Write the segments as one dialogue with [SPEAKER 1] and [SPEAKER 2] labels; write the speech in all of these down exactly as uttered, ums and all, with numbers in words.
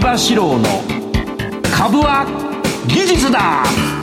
[SPEAKER 1] 場志郎の株は技術だ。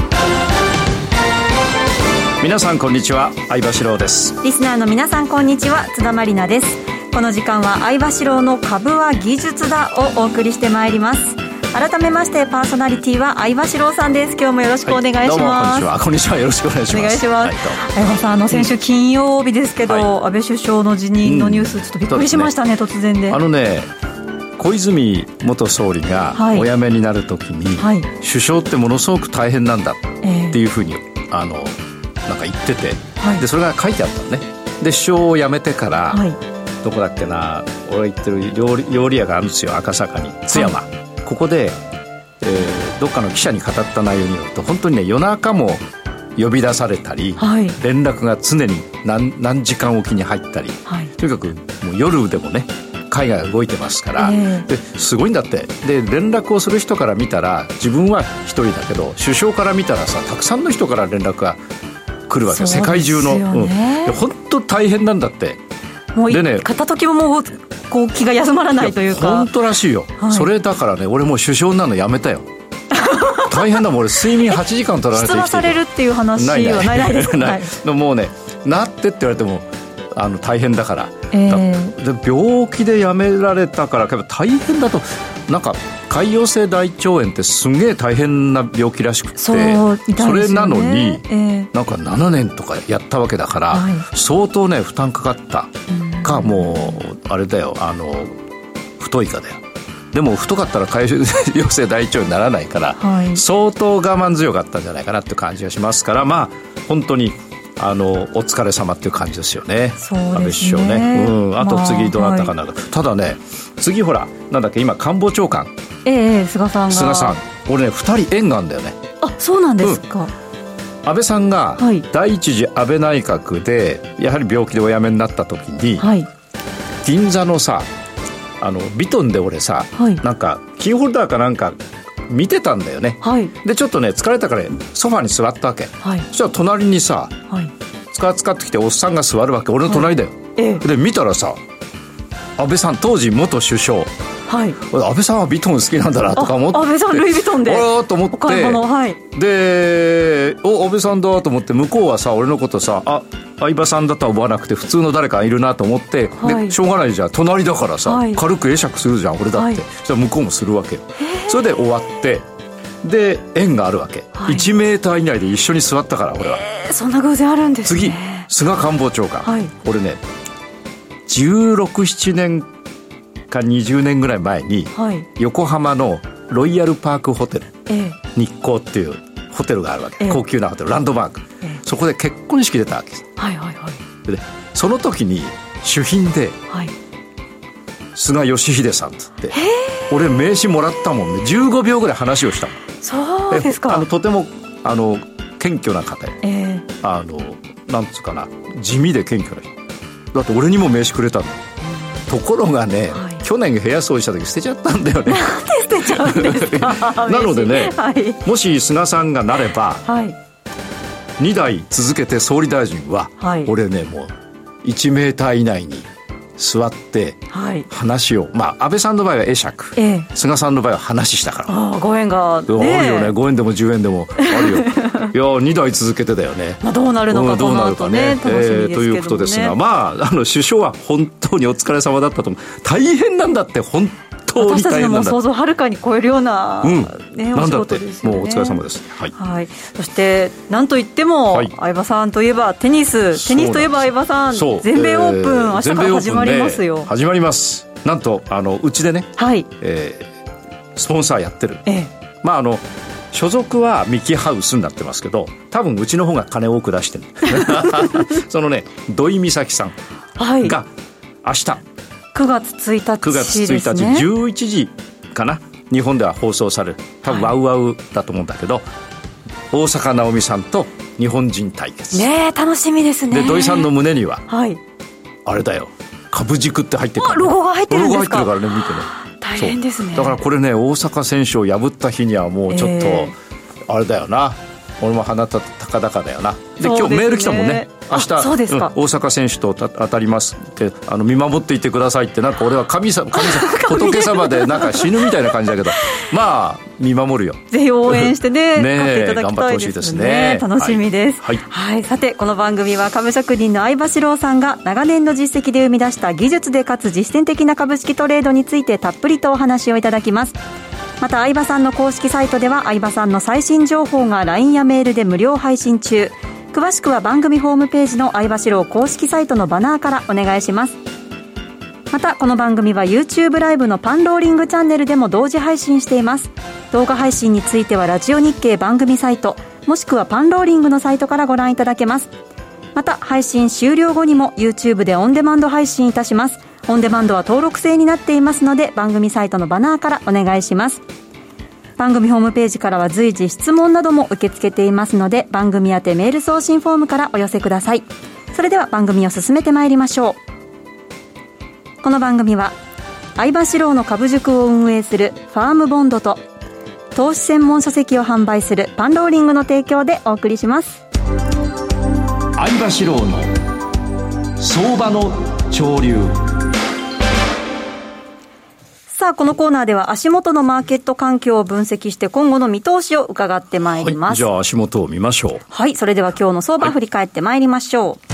[SPEAKER 2] 皆さんこんにちは、相場志郎です。
[SPEAKER 3] リスナーの皆さんこんにちは、津田まりなです。この時間は相場志郎の株は技術だをお送りしてまいります。改めましてパーソナリティは相場志郎さんです。今日もよろしくお願いします、はい、どうもこんにちは。
[SPEAKER 2] こんにちは、よろしくお願いします。
[SPEAKER 3] お願いします、はい、相場さん、あの先週金曜日ですけど、はい、安倍首相の辞任のニュース、ちょっとびっくりしましたね、うん、突然で。
[SPEAKER 2] あのね、小泉元総理がお辞めになるときに、はい、首相ってものすごく大変なんだっていうふうに、えー、あのなんか言ってて、はい、でそれが書いてあったのね。で首相を辞めてから、はい、どこだっけな、俺行ってる料理、料理屋があるんですよ、赤坂に、津山、はい、ここで、えー、どっかの記者に語った内容によると、本当にね、夜中も呼び出されたり、はい、連絡が常に 何, 何時間おきに入ったり、はい、とにかくもう夜でもね海外が動いてますから、えー、ですごいんだって。で連絡をする人から見たら自分は一人だけど、首相から見たらさ、たくさんの人から連絡が来るわけ、世界中の、うん、本当大変なんだって。
[SPEAKER 3] もうで、ね、片時ももうこう気が休まらないというか。
[SPEAKER 2] 本当らしいよ、はい、それだからね、俺もう首相になるのやめたよ大変だもん、俺睡眠はちじかん取られて生きてる。出馬されるっていう話はないないですか。ないもうね、なってって言われてもあの大変だから、えー、で病気で辞められたから大変だと。なんか潰瘍性大腸炎ってすげえ大変な病気らしくて、 そう、ね、それなのに、えー、なんかななねんとかやったわけだから、はい、相当ね負担かかったか、もうあれだよ、あの太いかだよ。でも太かったら潰瘍性大腸炎にならないから、はい、相当我慢強かったんじゃないかなって感じがしますから、まあ本当にあのお疲れ様っていう感じですよね。
[SPEAKER 3] そうですね、
[SPEAKER 2] 安倍首相ね、うん、あと次どなたかな、まあはい、ただね、次ほらなんだっけ、今官房長官、
[SPEAKER 3] ええ、菅さんが
[SPEAKER 2] 菅さん、俺ねふたり縁があるんだよね。
[SPEAKER 3] あ、そうなんですか、うん、
[SPEAKER 2] 安倍さんが第一次安倍内閣でやはり病気でお辞めになった時に、はい、銀座のさ、あのビトンで俺さ、はい、なんかキーホルダーかなんか見てたんだよね、はい、でちょっとね疲れたからソファに座ったわけ、はい、そしたら隣にさ、はい、つかつかってきておっさんが座るわけ、俺の隣だよ、はい、ええ、で見たらさ、安倍さん当時元首相、はい、安倍さんはビトン好きなんだなとか思って、
[SPEAKER 3] 安倍さんルイ・ヴィトンで
[SPEAKER 2] あらと思って、お買い物、はい、でお安倍さんだと思って、向こうはさ俺のことさ、あ相葉さんだとは思わなくて普通の誰かいるなと思って、はい、でしょうがないじゃん、隣だからさ、はい、軽く会釈するじゃん俺だって、はい、そしたら向こうもするわけよ。それで終わってで縁があるわけ、はい、いちメーター以内で一緒に座ったから俺は。
[SPEAKER 3] そんな偶然あるんですね。
[SPEAKER 2] 次菅官房長官、はい、俺ねじゅうろく、ななねんかにじゅうねんぐらい前に、はい、横浜のロイヤルパークホテル、ええ、日光っていうホテルがあるわけ、ええ、高級なホテル、ランドマーク、ええ、そこで結婚式出たわけです、はいはいはい、でその時に主賓で、はい、菅義偉さんつって俺名刺もらったもんね。じゅうごびょうぐらい話をしたもん。
[SPEAKER 3] そうですか。
[SPEAKER 2] あのとてもあの謙虚な方、えー、あのなんつうかな、地味で謙虚な人だって俺にも名刺くれたの、うん、ところがね、はい、去年部屋掃除した時捨てちゃったんだよね。
[SPEAKER 3] なんで捨てちゃうんですか
[SPEAKER 2] なのでね、はい、もし菅さんがなれば、はい、にだい続けて総理大臣は、はい、俺ねもういちメーター以内に座って話を、はい、まあ安倍さんの場合は会釈、ええ、菅さんの場合は話したから。
[SPEAKER 3] ああ、ご縁が、ね、
[SPEAKER 2] あるよね。ごえんでもじゅうえんでもあるよいやにだい続けてだよね、
[SPEAKER 3] まあ、どうなるのか、うん、どうなるかね、楽しみですけどね、えー、ということですが、ま
[SPEAKER 2] あ、あの首相は本当にお疲れ様だったと思う。大変なんだって、本当に大変なんだ。私たちのもう
[SPEAKER 3] 想像をはるかに超えるような、
[SPEAKER 2] うん
[SPEAKER 3] ね、お仕事ですよね。
[SPEAKER 2] もうお疲れ様です、はい
[SPEAKER 3] はい、そしてなんといっても、はい、相葉さんといえばテニステニスといえば相葉さん、全米オープン、えー、明日から始まりますよ、ね、
[SPEAKER 2] 始まります。なんとあのうちでね、はいえー、スポンサーやってる、ええ、まああの所属はミキハウスになってますけど、多分うちの方が金多く出してるそのね土井美咲さんが明日、はい、
[SPEAKER 3] くがつついたちですね。
[SPEAKER 2] くがつついたちじゅういちじかな、日本では放送される、多分ワウワウだと思うんだけど、はい、大坂なおみさんと日本人対決
[SPEAKER 3] ね。楽しみですね。
[SPEAKER 2] で土井さんの胸には、はい、あれだよ、株軸って入ってるから、
[SPEAKER 3] ロゴが入ってるんですか。
[SPEAKER 2] ロゴが入ってるからね、見てね、
[SPEAKER 3] 大変ですね。
[SPEAKER 2] だからこれね、大坂選手を破った日にはもうちょっと、えー、あれだよな、 俺も鼻た高々だよな。で、今日メール来たもんね。明日、
[SPEAKER 3] そうですか、
[SPEAKER 2] うん、大阪選手と当たりますってあの見守っていてくださいって、なんか俺は神様、神様仏様でなんか死ぬみたいな感じだけどまあ見守るよ。
[SPEAKER 3] ぜひ応援してね
[SPEAKER 2] ね
[SPEAKER 3] 買っていただきたいですね。
[SPEAKER 2] 頑張ってほしいですね。
[SPEAKER 3] 楽しみです、はいはいはい、さてこの番組は株職人の相場志郎さんが長年の実績で生み出した技術でかつ実践的な株式トレードについてたっぷりとお話をいただきます。また相場さんの公式サイトでは相場さんの最新情報が ライン やメールで無料配信中。詳しくは番組ホームページの相場志郎公式サイトのバナーからお願いします。またこの番組は YouTube ライブのパンローリングチャンネルでも同時配信しています。動画配信についてはラジオ日経番組サイトもしくはパンローリングのサイトからご覧いただけます。また配信終了後にも YouTube でオンデマンド配信いたします。オンデマンドは登録制になっていますので番組サイトのバナーからお願いします。番組ホームページからは随時質問なども受け付けていますので番組宛てメール送信フォームからお寄せください。それでは番組を進めてまいりましょう。この番組は相場志郎の株塾を運営するファームボンドと投資専門書籍を販売するパンローリングの提供でお送りします。
[SPEAKER 1] 相場志郎の相場の潮流。
[SPEAKER 3] さあこのコーナーでは足元のマーケット環境を分析して今後の見通しを伺ってまいります、
[SPEAKER 2] はい、じゃあ足元を見ましょう。
[SPEAKER 3] はい、それでは今日の相場振り返ってまいりましょう、はい、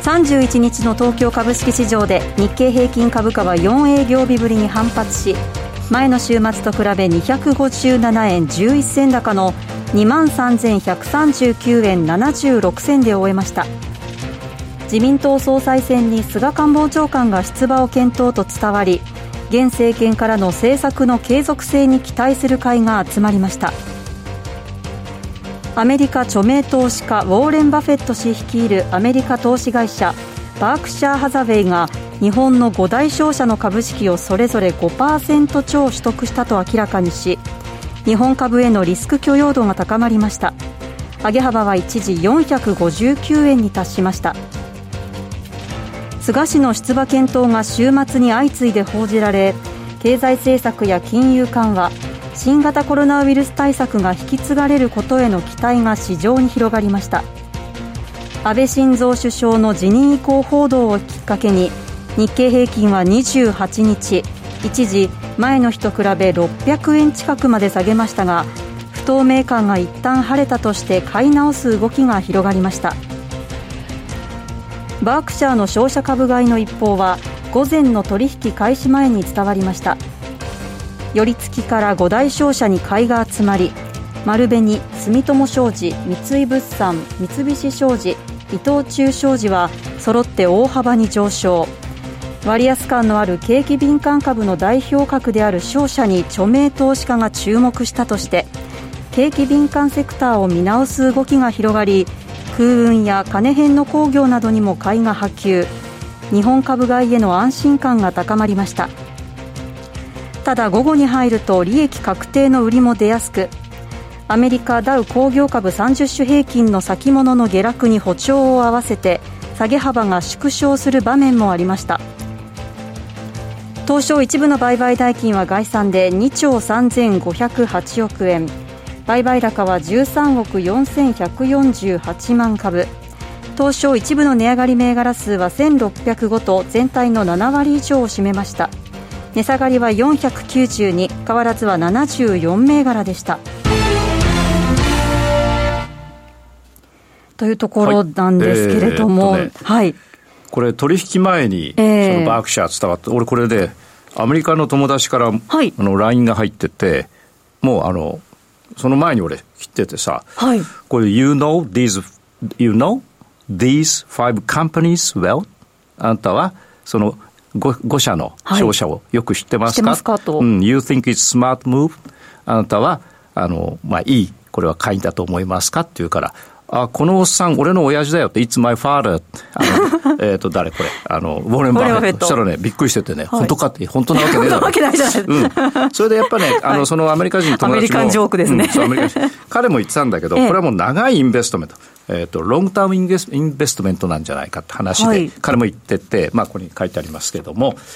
[SPEAKER 3] さんじゅういちにちの東京株式市場で日経平均株価はよん営業日ぶりに反発し前の週末と比べにひゃくごじゅうななえんじゅういっせん高の にまんさんぜんひゃくさんじゅうきゅうえんななじゅうろくせんで終えました。自民党総裁選に菅官房長官が出馬を検討と伝わり現政権からの政策の継続性に期待する会が集まりました。アメリカ著名投資家ウォーレン・バフェット氏率いるアメリカ投資会社バークシャー・ハザウェイが日本のご大商社の株式をそれぞれ ごパーセント 超取得したと明らかにし日本株へのリスク許容度が高まりました。上げ幅は一時よんひゃくごじゅうきゅうえんに達しました。菅氏の出馬検討が週末に相次いで報じられ経済政策や金融緩和新型コロナウイルス対策が引き継がれることへの期待が市場に広がりました。安倍晋三首相の辞任意向報道をきっかけに日経平均はにじゅうはちにち一時前の日と比べろっぴゃくえん近くまで下げましたが不透明感が一旦晴れたとして買い直す動きが広がりました。バークシャーの商社株買いの一報は午前の取引開始前に伝わりました。寄り付きからご大商社に買いが集まり丸紅、住友商事、三井物産、三菱商事、伊藤忠商事は揃って大幅に上昇。割安感のある景気敏感株の代表格である商社に著名投資家が注目したとして景気敏感セクターを見直す動きが広がり空運や金編の工業などにも買いが波及日本株買いへの安心感が高まりました。ただ午後に入ると利益確定の売りも出やすくアメリカダウ工業株さんじゅっ種平均の先物の下落に歩調を合わせて下げ幅が縮小する場面もありました。東証一部の売買代金は概算でにちょうさんぜんごひゃくはちおくえん売買高はじゅうさんおくよんせんひゃくよんじゅうはちまん株東証一部の値上がり銘柄数はせんろっぴゃくごと全体のななわり以上を占めました。値下がりはよんひゃくきゅうじゅうに変わらずはななじゅうよん銘柄でしたというところなんですけれども、はいえーねはい、
[SPEAKER 2] これ取引前に、えー、そのバークシャー伝わって俺これでアメリカの友達から、はい、あの ライン が入っててもうあのその前に俺切っててさ、はい、これ You know these you know these five companies well あなたはその 5, 5社の商社をよく知ってますか、はい、知ってますかと、うん、You think it's smart move あなたはあの、まあ、いいこれは買いだと思いますかって言うからあこのおっさん俺の親父だよって It's my father あのえっと誰これあのウォーレン・バフェットそしたらねびっくりしててね、はい、本当かって本当なわけねえだろ
[SPEAKER 3] わけないじゃないですか、
[SPEAKER 2] うん、それでやっぱねあのそのアメリカ人友達も
[SPEAKER 3] アメリカンジョークですね、
[SPEAKER 2] うん、そうアメリカ人彼も言ってたんだけど、ええ、これはもう長いインベストメントえっとロングタームインベストメントなんじゃないかって話で、はい、彼も言っててまあここに書いてありますけども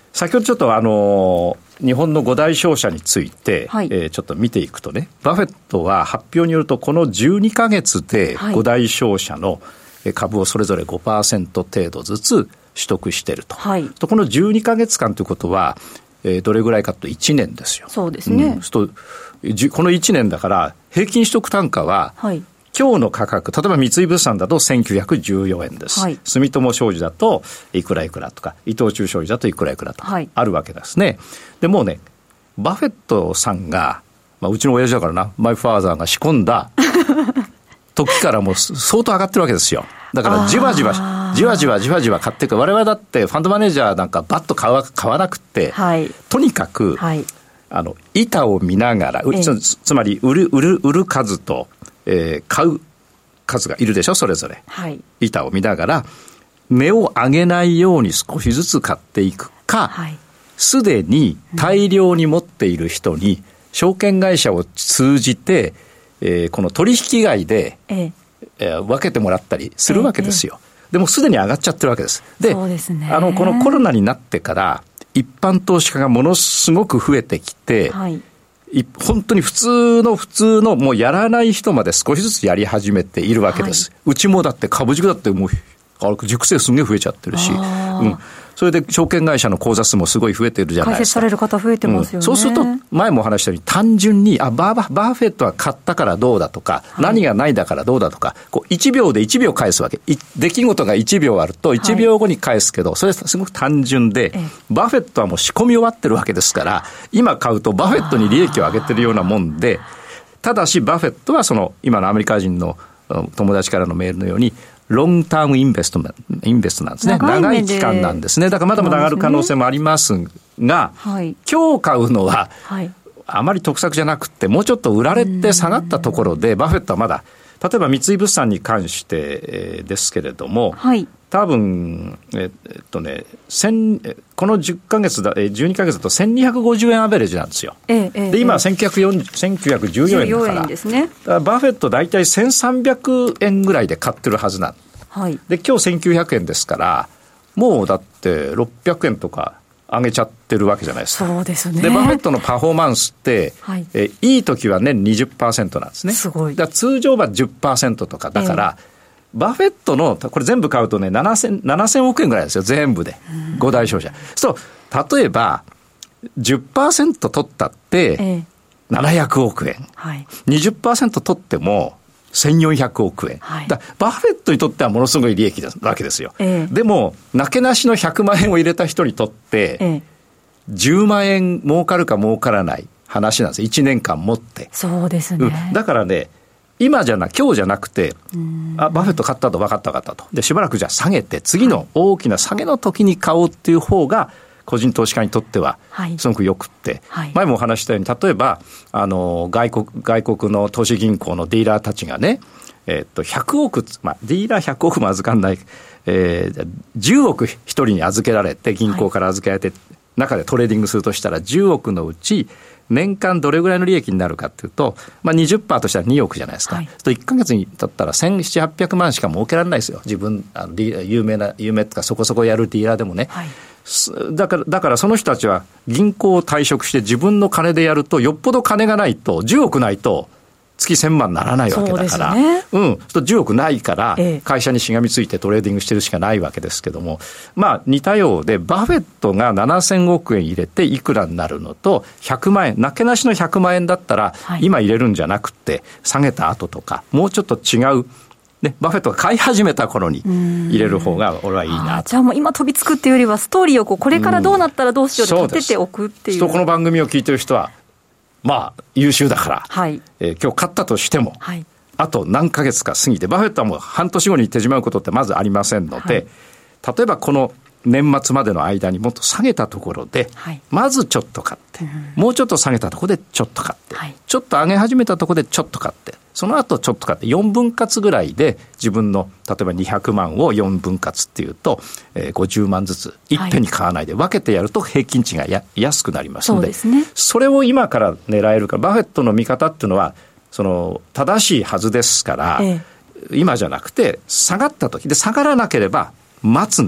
[SPEAKER 2] 先ほどちょっとあの日本の五大商社について、はい、えー、ちょっと見ていくとね、バフェットは発表によるとこのじゅうにかげつで五大商社の株をそれぞれ ごパーセント 程度ずつ取得していると、はい、とこのじゅうにかげつかんということは、えー、どれぐらいかといちねんですよ。
[SPEAKER 3] そうですね、うん、
[SPEAKER 2] とこのいちねんだから平均取得単価は、はい、今日の価格、例えば三井物産だとせんきゅうひゃくじゅうよんえんです、はい、住友商事だといくらいくらとか、伊藤忠商事だといくらいくらとかあるわけですね、はい、でもうね、バフェットさんが、まあ、うちの親父だからな、マイファーザーが仕込んだ時からもう相当上がってるわけですよ。だからじわじわじわじわじわじわ買っていく。我々だってファンドマネージャーなんかバッと買わ、買わなくって、はい、とにかく、はい、あの板を見ながら、ええ、つ, つまり売る売る売る数と、えー、買う数がいるでしょ、それぞれ、はい、板を見ながら値を上げないように少しずつ買っていくか、す、はい、でに大量に持っている人に証券会社を通じて、えー、この取引外で、えええー、分けてもらったりするわけですよ、ええ、でもすでに上がっちゃってるわけです。で、そうですね、あのこのコロナになってから一般投資家がものすごく増えてきて、はい、本当に普通の普通のもうやらない人まで少しずつやり始めているわけです、はい、うちもだって株塾だってもう塾生すげえ増えちゃってるし、うん、それで証券会社の口座数もすごい増えてるじゃないですか。
[SPEAKER 3] 開設される方増えてますよね、
[SPEAKER 2] うん、そうすると前もお話したように単純にあバー、バーフェットは買ったからどうだとか、はい、何がないだからどうだとか、こういちびょうでいちびょう返すわけ。出来事がいちびょうあるといちびょうごに返すけど、はい、それすごく単純で、バーフェットはもう仕込み終わってるわけですから、今買うとバフェットに利益を上げてるようなもんで、ただしバフェットはその今のアメリカ人の友達からのメールのようにロングタームインベストインベストなんですね。長い期間なんですね。だからまだまだ上がる可能性もありますが、はい、今日買うのは、はい、あまり得策じゃなくて、もうちょっと売られて下がったところで、バフェットはまだ、例えば三井物産に関して、えー、ですけれども、はい、多分、えっとね、このじゅっかげつだ、じゅうにかげつだとせんにひゃくごじゅうえんアベレージなんですよ。ええ、で今はせんきゅうひゃくよんじゅう、せんきゅうひゃくじゅうよんえんだから、じゅうよんえんですね。だからバフェット大体せんさんびゃくえんぐらいで買ってるはずなん、はい、で今日せんきゅうひゃくえんですから、もうだってろっぴゃくえんとか上げちゃってるわけじゃないですか。そうですね。でバフェットのパフォーマンスって、はい、えいい時は年 にじゅっパーセント なんですね。すごい。だから通常は じゅっパーセント とかだから、えーバフェットのこれ全部買うとねななせん、ななせんおくえんぐらいですよ、全部で五大商社。そう例えば じゅっパーセント 取ったってななひゃくおくえん、はい、にじゅっパーセント 取ってもせんよんひゃくおくえん、はい、だバフェットにとってはものすごい利益なわけですよ、えー、でもなけなしのひゃくまんえんを入れた人にとって、えー、じゅうまんえん儲かるか儲からない話なんですよ、いちねんかん持って。そうですね、うん、だからね今じゃな今日じゃなくて、あバフェット買ったと分かった分かったと、でしばらくじゃあ下げて次の大きな下げの時に買おうっていう方が個人投資家にとってはすごくよくって、はいはい、前もお話したように例えばあの外国外国の投資銀行のディーラーたちがね、えー、っとひゃくおく、まあ、ディーラーひゃくおくも預かんない、えー、じゅうおくひとりに預けられて銀行から預けられて、はい、中でトレーディングするとしたらじゅうおくのうち年間どれぐらいの利益になるかっていうと、まあ、にじゅっパーセント としたらにおくじゃないですか、はい、といっかげつにとったらせんななひゃく、はっぴゃくまんしか儲けられないですよ。自分あの有名な有名とかそこそこやるディーラーでもね、はい、だからだからその人たちは銀行を退職して自分の金でやるとよっぽど金がないとじゅうおくないと月せんまんならないわけだから、そうですね、うん、そうじゅうおくないから会社にしがみついてトレーディングしてるしかないわけですけども、まあ似たようでバフェットがななせんおくえん入れていくらになるのとひゃくまんえん、なけなしのひゃくまんえんだったら今入れるんじゃなくて下げた後とかもうちょっと違うね、バフェットが買い始めた頃に入れる方が俺はいいなと。
[SPEAKER 3] じゃあもう今飛びつくっていうよりはストーリーをこうこれからどうなったらどうしようって立てておくっていう。
[SPEAKER 2] この番組を聞いてる人はまあ優秀だから、はいえー、今日買ったとしても、はい、あと何ヶ月か過ぎてバフェットはもう半年後に手締まうことってまずありませんので、はい、例えばこの年末までの間にもっと下げたところで、はい、まずちょっと買って、うん、もうちょっと下げたところでちょっと買って、はい、ちょっと上げ始めたところでちょっと買ってその後ちょっと買ってよんぶん割ぐらいで自分の例えばにひゃくまんをよんぶん割っていうと、えー、ごじゅうまんずついっぺんに買わないで分けてやると平均値がや安くなりますので、 そうですね、それを今から狙えるか。バフェットの見方っていうのはその正しいはずですから、ええ、今じゃなくて下がった時で下がらなければ待つ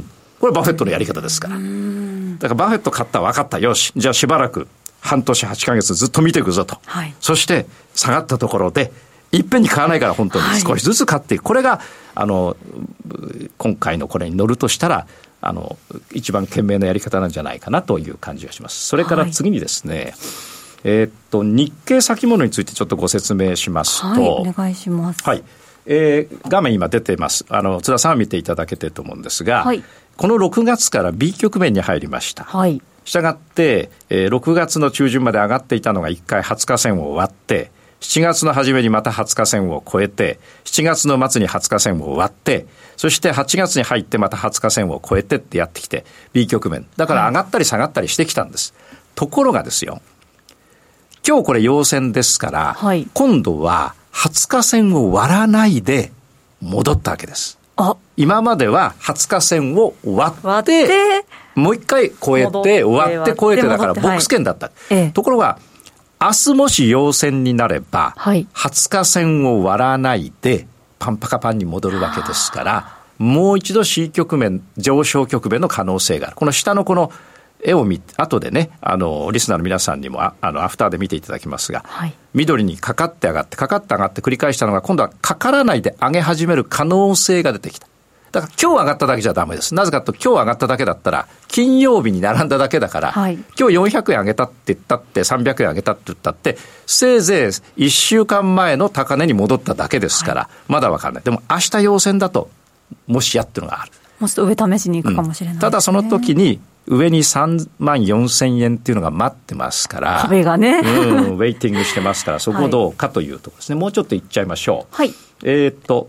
[SPEAKER 2] これバフェットのやり方ですから。だからバフェット買ったら分かった。よし。じゃあしばらく半年はちかげつずっと見ていくぞと。はい、そして下がったところで、いっぺんに買わないから本当に少しずつ買っていく。これが、あの、今回のこれに乗るとしたら、あの、一番賢明なやり方なんじゃないかなという感じがします。それから次にですね、はい、えー、っと、日経先物についてちょっとご説明しますと。はい、
[SPEAKER 3] お願いします。
[SPEAKER 2] はい。えー、画面今出てます。あの、津田さんは見ていただけてると思うんですが、はい、このろくがつから B 局面に入りました。はい。したがって、えー、ろくがつの中旬まで上がっていたのがいっかいはつか線を割って、しちがつの初めにまたはつか線を超えて、しちがつの末にはつか線を割って、そしてはちがつに入ってまたはつか線を超えてってやってきて、B 局面。だから上がったり下がったりしてきたんです。はい、ところがですよ、今日これ陽線ですから、はい、今度ははつか線を割らないで戻ったわけです。あ、今までははつか線を割って、割ってもう一回超えて、割って超えてだからボックス圏だった。はい、ところが、明日もし陽線になれば、はい、はつか線を割らないでパンパカパンに戻るわけですから、もう一度 C 局面、上昇局面の可能性がある。この下のこの絵を見て、後でね、あの、リスナーの皆さんにも、ああの、アフターで見ていただきますが、はい、緑にかかって上がって、かかって上がって繰り返したのが、今度はかからないで上げ始める可能性が出てきた。だから今日上がっただけじゃダメです。なぜかというと今日上がっただけだったら金曜日に並んだだけだから、はい、今日よんひゃくえん上げたって言ったってさんびゃくえん上げたって言ったってせいぜいいっしゅうかんまえの高値に戻っただけですから、はい、まだ分からない。でも明日陽線だともしやっていうのがある。
[SPEAKER 3] もうちょっと上試しに行くかもしれない、
[SPEAKER 2] うん、ただその時に上にさんまんよんせんえんっていうのが待ってますから
[SPEAKER 3] 壁がね、うん、
[SPEAKER 2] ウェイティングしてますからそこどうかというところですね、はい、もうちょっといっちゃいましょう。はい、えー、っと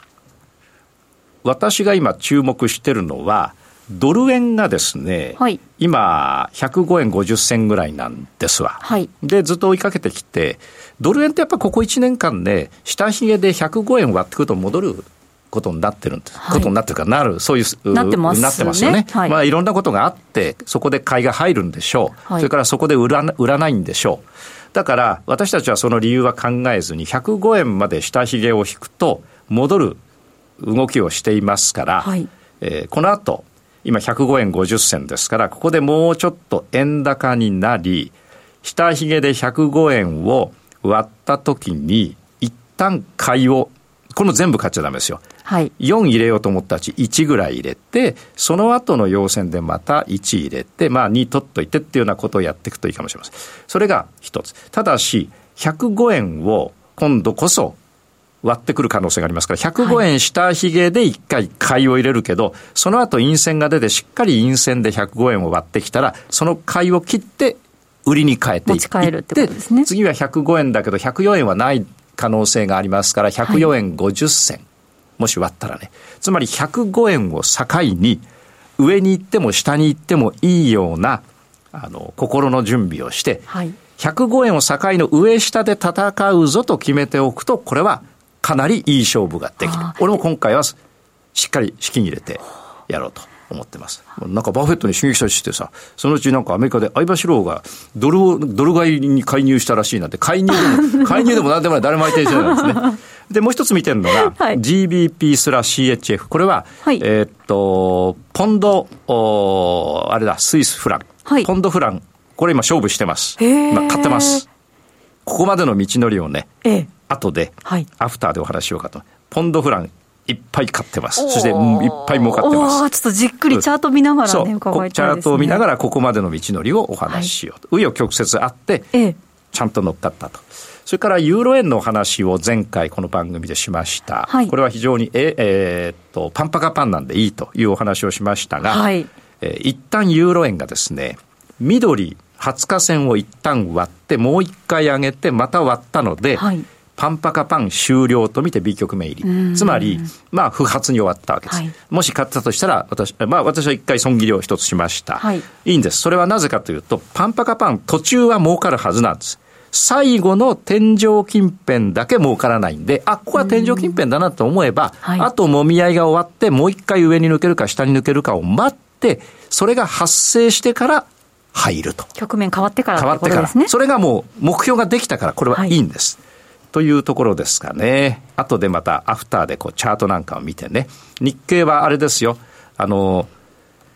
[SPEAKER 2] 私が今注目してるのはドル円がですね、はい、今ひゃくごえんごじゅっせんぐらいなんですわ、はい、でずっと追いかけてきてドル円ってやっぱここいちねんかんね下髭でひゃくごえん割ってくると戻ることになってるんです、はい、ことになってるかなるそういう
[SPEAKER 3] なってます、ね、
[SPEAKER 2] なってますよね、はい、まあいろんなことがあってそこで買いが入るんでしょう、はい、それからそこで売ら、売らないんでしょう。だから私たちはその理由は考えずにひゃくごえんまで下髭を引くと戻る動きをしていますから、はい、えー、この後今ひゃくごえんごじゅっせんですからここでもうちょっと円高になり下髭でひゃくごえんを割った時に一旦買いをこの全部買っちゃダメですよ、はい、よん入れようと思ったうちいちぐらい入れてその後の陽線でまたいち入れて、まあ、に取っといてっていうようなことをやっていくといいかもしれません。それが一つ。ただしひゃくごえんを今度こそ割ってくる可能性がありますからひゃくごえん下髭でいっかい買いを入れるけど、はい、その後陰線が出てしっかり陰線でひゃくごえんを割ってきたらその買いを切って売りに変えていって持ち帰るってことですね。次はひゃくごえんだけどひゃくよんえんはない可能性がありますからひゃくよんえんごじゅっせん、はい、もし割ったらねつまりひゃくごえんを境に上に行っても下に行ってもいいようなあの心の準備をして、はい、ひゃくごえんを境の上下で戦うぞと決めておくとこれはかなりいい勝負ができる。俺も今回はしっかり資金入れてやろうと思ってます。なんかバフェットに刺激したりしてさそのうちなんかアメリカで相場志郎がドルをドル買いに介入したらしいなんて介入でも介入でも何でもない誰も相手にしてないんですね。でもう一つ見てるのが、はい、ジービーピー スラ シーエイチエフ これは、はい、えー、っとポンドあれだスイスフラン、はい、ポンドフランこれ今勝負してます。まあ、買ってます。ここまでの道のりをね、ええ後で、はい、アフターでお話しようかと。ポンドフランいっぱい買ってます。そして、うん、いっぱい儲かってます。
[SPEAKER 3] ちょっとじっくりチャート見ながらね、伺いたいですね。
[SPEAKER 2] チャートを見ながらここまでの道のりをお話ししようと。紆余、はい、曲折あって、ええ、ちゃんと乗っかったと。それからユーロ円のお話を前回この番組でしました。はい、これは非常にえ、えー、っとパンパカパンなんでいいというお話をしましたが、はい、えー、一旦ユーロ円がですね、緑はつか線を一旦割ってもう一回上げてまた割ったので、はい、パンパカパン終了と見て B 局面入り。つまり、まあ、不発に終わったわけです。はい、もし買ったとしたら、私、まあ、私は一回損切りを一つしました。はい、いいんです。それはなぜかというと、パンパカパン途中は儲かるはずなんです。最後の天井近辺だけ儲からないんで、あ、ここは天井近辺だなと思えば、はい、あともみ合いが終わって、もう一回上に抜けるか下に抜けるかを待って、それが発生してから入ると。
[SPEAKER 3] 局面変わってからってことですね。変わってから。
[SPEAKER 2] それがもう目標ができたから、これはいいんです。はいというところですかね。後でまたアフターでこうチャートなんかを見てね。日経はあれですよ。あの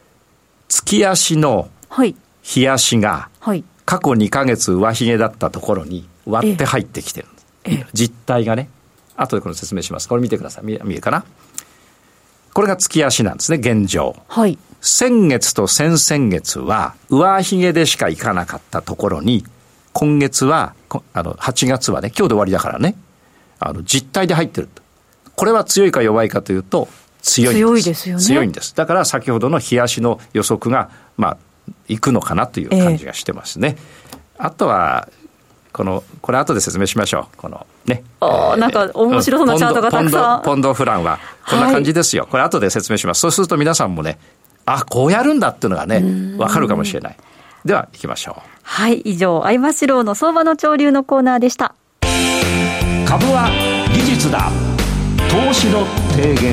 [SPEAKER 2] 月足の日足が過去にかげつ上髭だったところに割って入ってきてるんです。ええ、実態がね、後でこれ説明します。これ見てください。見え、見えるかな。これが月足なんですね、現状。はい。先月と先々月は上髭でしか行かなかったところに、今月はあのはちがつはね、今日で終わりだからね、あの実態で入ってる。これは強いか弱いかというと強いんです。
[SPEAKER 3] 強いですよね。
[SPEAKER 2] 強いんです。だから先ほどの日足の予測がまあ行くのかなという感じがしてますね。えー、あとはこのこれ後で説明しましょう。このね、
[SPEAKER 3] あ、えー、なんか面白そうなチャートがたくさん。
[SPEAKER 2] ポンド、ポンドフランはこんな感じですよ。はい、これ後で説明します。そうすると皆さんもね、あ、こうやるんだっていうのがね、わかるかもしれない。では行きましょう。
[SPEAKER 3] はい、以上相場志郎の相場の潮流のコーナーでした。
[SPEAKER 1] 株は技術だ、投資の提言。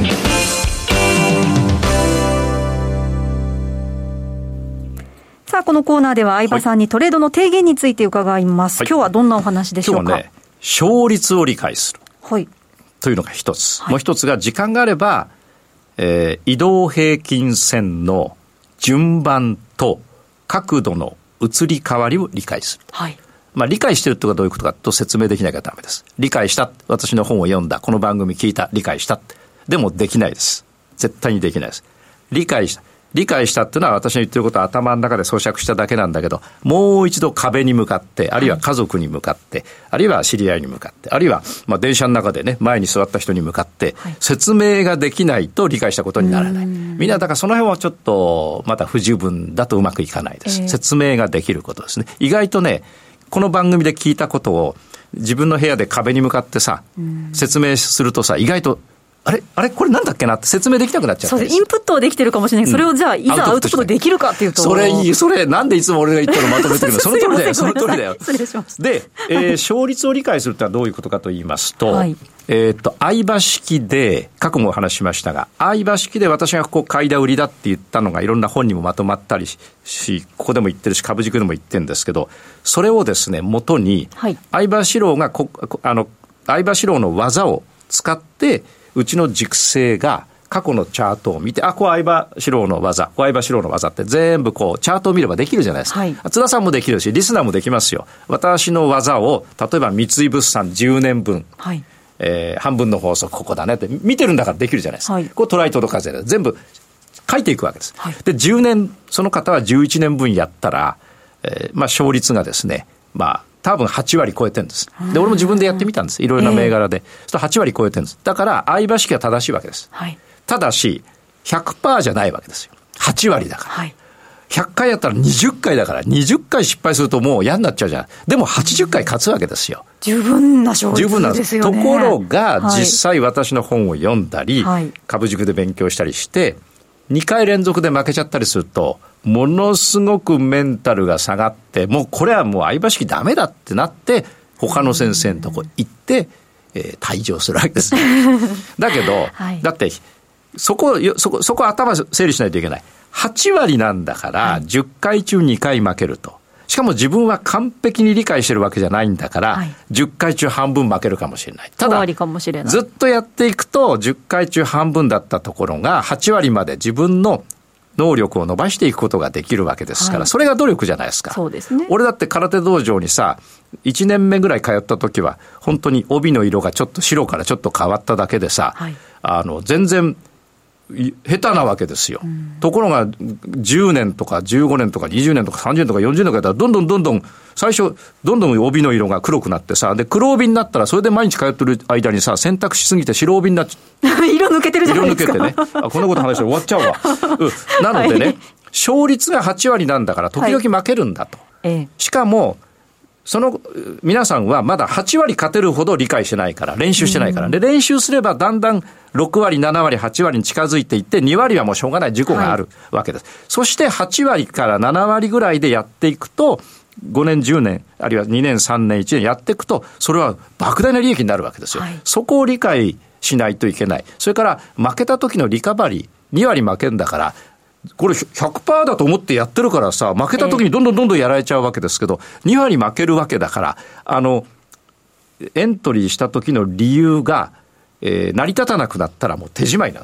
[SPEAKER 3] さあ、このコーナーでは相場さんにトレードの提言について伺います。はい、今日はどんなお話でしょうか。
[SPEAKER 2] 今日はね、勝率を理解する、
[SPEAKER 3] はい、
[SPEAKER 2] というのが一つ、はい、もう一つが時間があれば、えー、移動平均線の順番と角度の移り変わりを理解する。はい。まあ、理解してるってことはどういうことかと説明できないからダメです。理解した。私の本を読んだ。この番組聞いた。理解した。でもできないです。絶対にできないです。理解した。理解したっていうのは私の言ってることは頭の中で咀嚼しただけなんだけど、もう一度壁に向かって、あるいは家族に向かって、はい、あるいは知り合いに向かって、あるいはまあ電車の中でね、前に座った人に向かって、説明ができないと理解したことにならない。みんなだからその辺はちょっとまだ不十分だとうまくいかないです。えー、説明ができることですね。意外とね、この番組で聞いたことを自分の部屋で壁に向かってさ、説明するとさ、意外とあれあれこれなんだっけなって説明できなくなっちゃう。
[SPEAKER 3] そうです。インプットはできてるかもしれない。それをじゃあ、うん、いざアウトプットできるかっていうと。
[SPEAKER 2] それいい。それなんでいつも俺が言ったのまとめてくるの。その通りだよ。その通りだよ。
[SPEAKER 3] 失礼します。
[SPEAKER 2] で、えー、勝率を理解するってのはどういうことかと言いますと、はい、えっと、相場式で、過去もお話ししましたが、相場式で私がここ買いだ売りだって言ったのがいろんな本にもまとまったりし、ここでも言ってるし、株軸でも言ってるんですけど、それをですね、元に、はい、相場志郎がこ、あの、相場志郎の技を使って、うちの軸性が過去のチャートを見て、あ、こう相場志郎の技、こう相場志郎の技って全部こうチャートを見ればできるじゃないですか。はい、津田さんもできるし、リスナーもできますよ。私の技を、例えば三井物産じゅうねんぶん、はい、えー、半分の法則ここだねって見てるんだからできるじゃないですか。はい、こうトライ届かずで全部書いていくわけです。はい、で、じゅうねん、その方はじゅういちねんぶんやったら、えー、まあ勝率がですね、まあ、多分はちわり超えてるんです。で、俺も自分でやってみたんです。いろいろな銘柄で。えー、そはちわり超えてるんです。だから、相場式は正しいわけです。はい、ただし、ひゃくパーセント じゃないわけですよ。はちわりだから。はい、ひゃっかいやったらにじゅっかいだから、にじゅっかい失敗するともう嫌になっちゃうじゃん。でもはちじゅっかい勝つわけですよ。
[SPEAKER 3] 十分な勝率ですよね。
[SPEAKER 2] ところが、はい、実際私の本を読んだり、はい、株塾で勉強したりして、にかい連続で負けちゃったりすると、ものすごくメンタルが下がって、もうこれはもう相場式ダメだってなって、他の先生のとこ行って、えー、退場するわけです。だけど、はい、だって、そこ、そこ、そこ頭整理しないといけない。はちわりなんだから、はい、じゅっかい中にかい負けると。しかも自分は完璧に理解してるわけじゃないんだから、はい、じゅっかい中半分負けるかもしれない。ただ、ずっとやっていくと、じゅっかい中半分だったところが、はちわりまで自分の能力を伸ばしていくことができるわけですから、はい、それが努力じゃないですか。
[SPEAKER 3] そうですね。
[SPEAKER 2] 俺だって空手道場にさ、いちねんめぐらい通った時は、本当に帯の色がちょっと白からちょっと変わっただけでさ、はい、あの、全然、下手なわけですよ。うん、ところがじゅうねんとかじゅうごねんとかにじゅうねんとかさんじゅうねんとかよんじゅうねんとかやったらどんどんどんどん最初どんどん帯の色が黒くなってさ、で黒帯になったらそれで毎日通ってる間にさ、洗濯しすぎて白帯になっちゃう。
[SPEAKER 3] 色抜けてるじゃないですか。
[SPEAKER 2] 色抜けてね。あ、こんなこと話して終わっちゃうわ。うん、なのでね、はい、勝率がはちわりなんだから時々負けるんだと。はい、しかもその皆さんはまだはちわり勝てるほど理解してないから、練習してないから。で、練習すればだんだんろくわり、ななわり、はちわりに近づいていって、にわりはもうしょうがない事故があるわけです。はい、そしてはちわりからななわりぐらいでやっていくと、ごねん、じゅうねん、あるいはにねん、さんねん、いちねんやっていくと、それは莫大な利益になるわけですよ。はい、そこを理解しないといけない。それから負けた時のリカバリー、にわり負けんだから、これ ひゃくパーセント だと思ってやってるからさ、負けた時にどんどんどんどんやられちゃうわけですけど、にわり負けるわけだから、あの、エントリーした時の理由が、えー、成り立たなくなったらもう手仕まいなんですよ。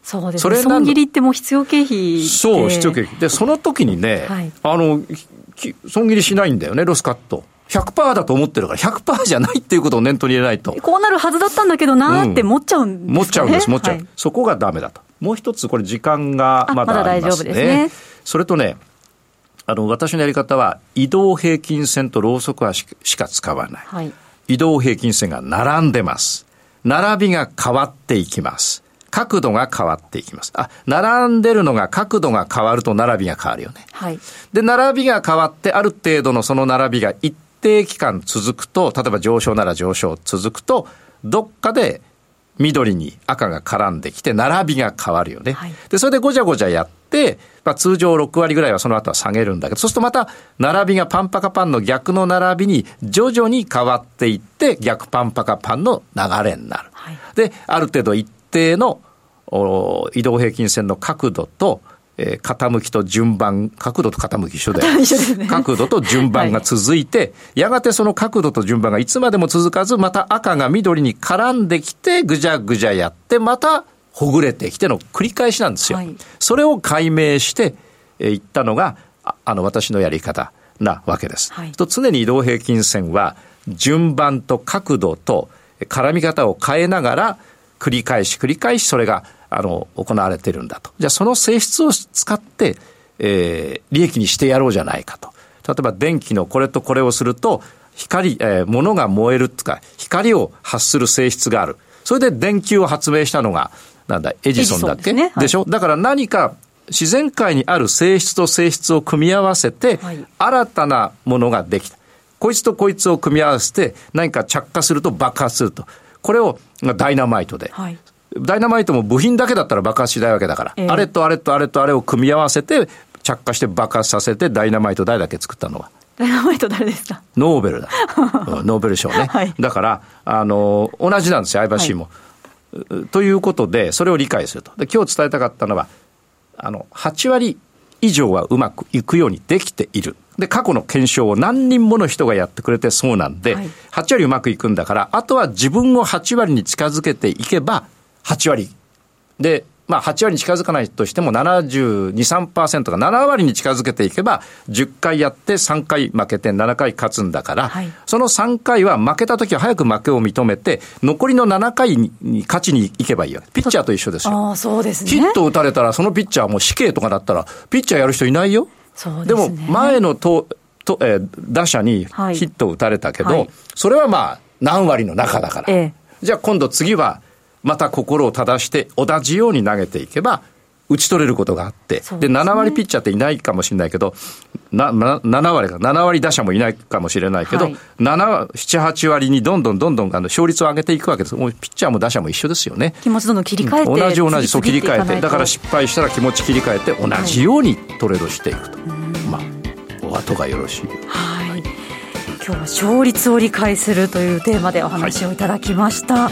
[SPEAKER 3] そうですね、損切りってもう必要経費で、
[SPEAKER 2] そう必要経費で、その時にね、はい、あの損切りしないんだよね、ロスカット ひゃくパーセント だと思ってるから ひゃくパーセント じゃないっていうことを念頭に入れないと、
[SPEAKER 3] こうなるはずだったんだけどなーって持っちゃうんですかね、
[SPEAKER 2] 持っちゃうんです持っちゃう、はい、そこがダメだと。もう一つこれ時間がまだありますね。まだ大丈夫ですね。それとね、あの私のやり方は移動平均線とローソク足しか使わない、はい、移動平均線が並んでます。並びが変わっていきます。角度が変わっていきます。あ、並んでるのが角度が変わると並びが変わるよね。はい。で、並びが変わってある程度のその並びが一定期間続くと、例えば上昇なら上昇続くと、どっかで緑に赤が絡んできて並びが変わるよね。はい。で、それでごじゃごじゃやって、まあ通常ろくわりぐらいはその後は下げるんだけど、そうするとまた並びがパンパカパンの逆の並びに徐々に変わっていって逆パンパカパンの流れになる。はい。で、ある程度一定の移動平均線の角度と、えー、傾きと順番、角度と傾き一緒だよ、ね、角度と順番が続いて、はい、やがてその角度と順番がいつまでも続かず、また赤が緑に絡んできてぐじゃぐじゃやってまたほぐれてきての繰り返しなんですよ、はい、それを解明してい、えー、ったのが あ, あの私のやり方なわけです、はい、と常に移動平均線は順番と角度と絡み方を変えながら繰り返し繰り返しそれがあの行われているんだと。じゃあその性質を使って、えー、利益にしてやろうじゃないかと。例えば電気のこれとこれをすると光、えー、物が燃えるとか光を発する性質がある。それで電球を発明したのがなんだエジソンだっけ、ですね、はい、でしょ。だから何か自然界にある性質と性質を組み合わせて、はい、新たなものができた。こいつとこいつを組み合わせて何か着火すると爆発すると。これをダイナマイトで、はい、ダイナマイトも部品だけだったら爆発しないわけだから、えー、あれとあれとあれとあれを組み合わせて着火して爆発させてダイナマイト誰だけ作ったのは
[SPEAKER 3] ダイナマイト誰ですか。
[SPEAKER 2] ノーベルだノーベル賞ね、はい、だからあの同じなんですよ アイバシー も、はい、ということでそれを理解すると。で今日伝えたかったのはあのはちわり以上はうまくいくようにできている。で過去の検証を何人もの人がやってくれてそうなんで、はい、はちわりうまくいくんだからあとは自分をはちわりに近づけていけばはちわりで、まあはちわりに近づかないとしてもななじゅうに、さんパーセント がななわりに近づけていけばじゅっかいやってさんかい負けてななかい勝つんだから、はい、そのさんかいは負けた時は早く負けを認めて残りのななかいに勝ちに行けばいいよ。ピッチャーと一緒ですよ。
[SPEAKER 3] あ、そうですね。
[SPEAKER 2] ヒット打たれたらそのピッチャーも死刑とかだったらピッチャーやる人いないよ。
[SPEAKER 3] そうですね。
[SPEAKER 2] でも前のとと、えー、打者にヒットを打たれたけど、はいはい、それはまあ何割の中だから、ええ、じゃあ今度次はまた心を正して同じように投げていけば打ち取れることがあって、 で, でななわりピッチャーっていないかもしれないけどななななわりかななわり打者もいないかもしれないけど、はい、なな、なな、はちわりにどんどんどんどんあの勝率を上げていくわけです。もうピッチャーも打者も一緒ですよね。
[SPEAKER 3] 気持ちどんどん切り替えて、
[SPEAKER 2] うん、同じ同じそう切り替えて、だから失敗したら気持ち切り替えて同じようにトレードしていくと、はい、まあお後がよろしい。
[SPEAKER 3] はい、はい、今日は勝率を理解するというテーマでお話をいただきました、はい、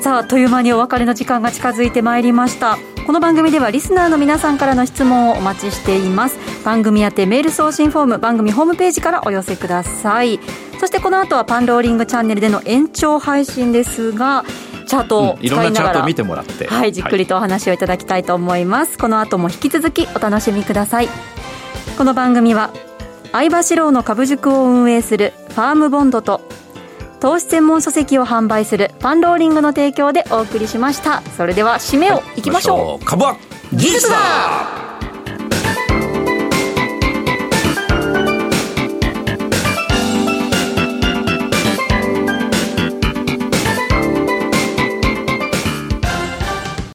[SPEAKER 3] さああっという間にお別れの時間が近づいてまいりました。この番組ではリスナーの皆さんからの質問をお待ちしています。番組宛てメール送信フォーム番組ホームページからお寄せください。そしてこの後はパンローリングチャンネルでの延長配信ですがチャートを使いながら、うん、いろんなチャートを見てもらって、はい、じっくりとお話をいただきたいと思います、はい、この後も引き続きお楽しみください。この番組は相場志郎の株塾を運営するファームボンドと投資専門書籍を販売するパンローリングの提供でお送りしました。それでは締めをいきましょう、はい、
[SPEAKER 2] 株は技術だ。